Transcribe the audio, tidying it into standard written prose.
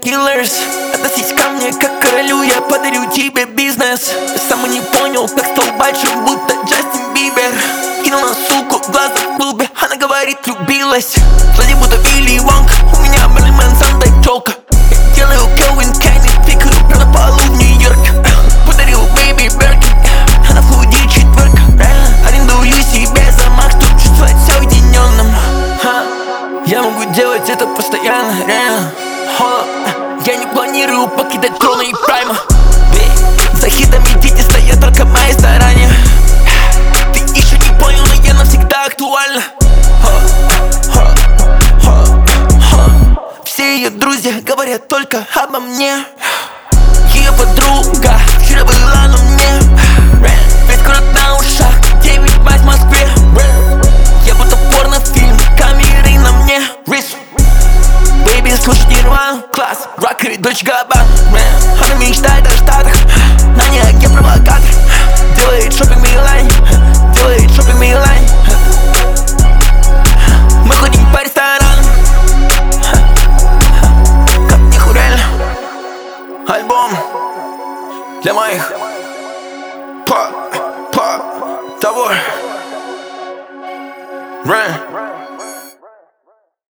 killers. Относись ко мне как к королю, я подарю тебе бизнес. Я сам и не понял, как стал большим, будто Джастин Бибер. Кинул на суку глаза в клубе, она говорит, влюбилась. Сзади будто Вилли Вонг, у меня Мерлин Мэнсон, дай челка. Я делаю Келвин Кайни, пикаю прямо на полу в Нью-Йорке. Подарил бэйби Беркин, она в худи четверка. Арендую себе замок, чтоб чувствовать себя уединенным. Я могу делать это постоянно, реально. Я не планирую покидать трона и прайма. За хитами дети стоят, только мои старания. Ты еще не понял, но я навсегда актуальна. Все ее друзья говорят только обо мне. Ее подруга вчера была на мне. Весь город на ушах, 9 мать в Москве. Я будто порнофильм, камеры на мне. Бэйби, слушай Нирвану, класс, рокер и дочь Габбана. Она мечтает о Штатах, на ней агент-провокатор. Делает шопинг в Милане, делает шопинг в Милане. Мы ходим по ресторанам, как ниху реально. Альбом для моих того.